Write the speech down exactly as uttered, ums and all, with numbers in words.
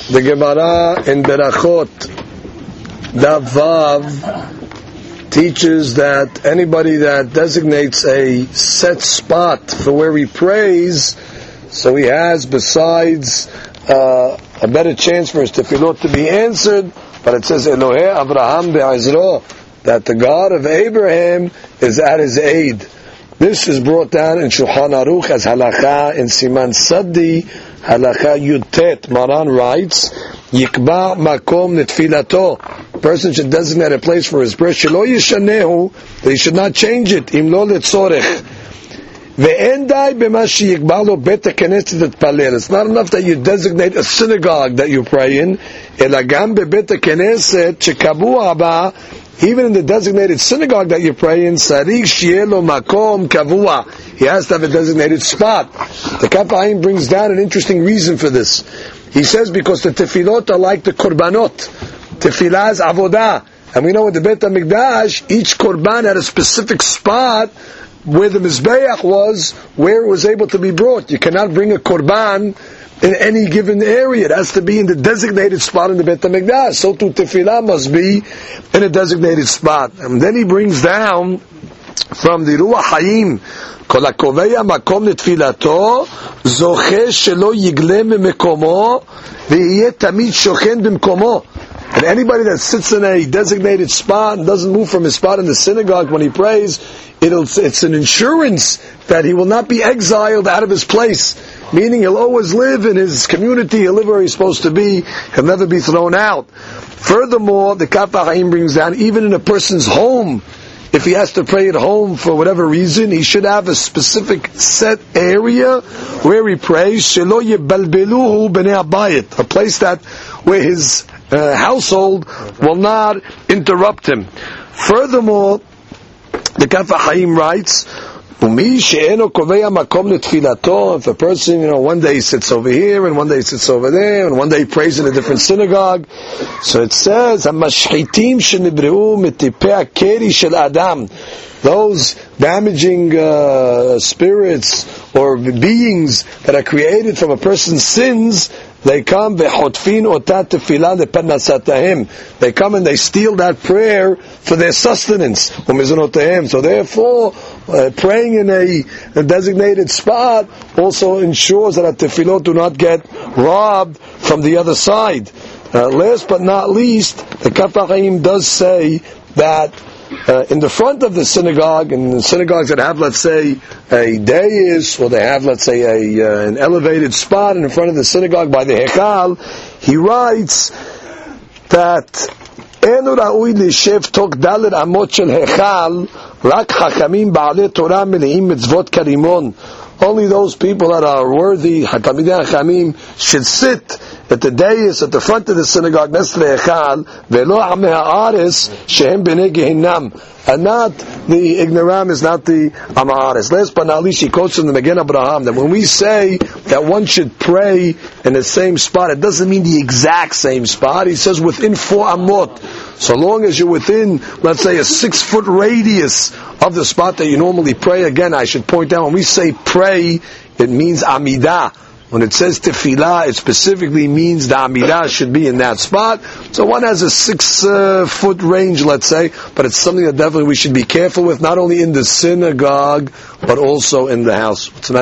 The Gemara in Berachot, Daf Vav, teaches that anybody that designates a set spot for where he prays, so he has, besides uh, a better chance for his tefillot to be answered, but it says Elohei Avraham be'ezro, that the God of Abraham is at his aid. This is brought down in Shulchan Aruch as halacha in Siman Sadi, halacha Yutet. Maran writes, Yikba makom netfilato. Person should designate a place for his prayer. Shelo yishanehu, that he should not change it. Im lo letzorech. Ve'en dai b'ma sheyikba lo bet haKnesset etpalel. It's not enough that you designate a synagogue that you pray in. Ela gam bebet haKnesset shekabu ba. Even in the designated synagogue that you pray in, Sarich Shielo Makom Kavua, he has to have a designated spot. The Kaf HaChaim brings down an interesting reason for this. He says because the tefillot are like the korbanot. Tefillah is avodah. And we know in the Beit HaMikdash, each korban had a specific spot where the Mizbeach was, where it was able to be brought. You cannot bring a korban in any given area. It has to be in the designated spot in the Beit HaMikdash. So too tefillah must be in a designated spot. And then he brings down from the Ruach Hayim, Kol hakoveya makom letfilato, zoche shelo yigle memekomo, ve'yeh tamid shochen b'mkomo. And anybody that sits in a designated spot and doesn't move from his spot in the synagogue when he prays, it'll, it's an insurance that he will not be exiled out of his place. Meaning he'll always live in his community, he'll live where he's supposed to be, he'll never be thrown out. Furthermore, the Kaf HaChaim brings down, even in a person's home, if he has to pray at home for whatever reason, he should have a specific set area where he prays, shelo yebalbeluhu b'nei habayit, a place that, where his uh, household will not interrupt him. Furthermore, the Kaf HaChaim writes, if a person, you know, one day he sits over here, and one day he sits over there, and one day he prays in a different synagogue. So it says, those damaging uh, spirits or beings that are created from a person's sins, they come, they come and they steal that prayer for their sustenance. So therefore, uh, praying in a, a designated spot also ensures that our tefillot do not get robbed from the other side. Uh, last but not least, the Kaf HaChaim does say that Uh, in the front of the synagogue, in the synagogues that have, let's say, a dais, or they have, let's say, a uh, an elevated spot in front of the synagogue by the Hekal, he writes that Enu ra'ui lishev tok dalet amot shel Hekal rak hachamim ba'alei Torah meleim mitzvot karimon. Only those people that are worthy, Hakamidei Hachamim, should sit at the dais at the front of the synagogue next to the Echal, ve'lo amei ha'aretz shehem b'nei Gehinnom, and not the ignoram is not the am ha'aretz. Last but not least, he quotes from the Magen Abraham that when we say that one should pray in the same spot, it doesn't mean the exact same spot. He says within four amot. So long as you're within, let's say, a six foot radius of the spot that you normally pray. Again, I should point out, when we say pray, it means amidah. When it says tefillah, it specifically means the amidah should be in that spot. So one has a six uh, foot range, let's say, but it's something that definitely we should be careful with, not only in the synagogue, but also in the house. What's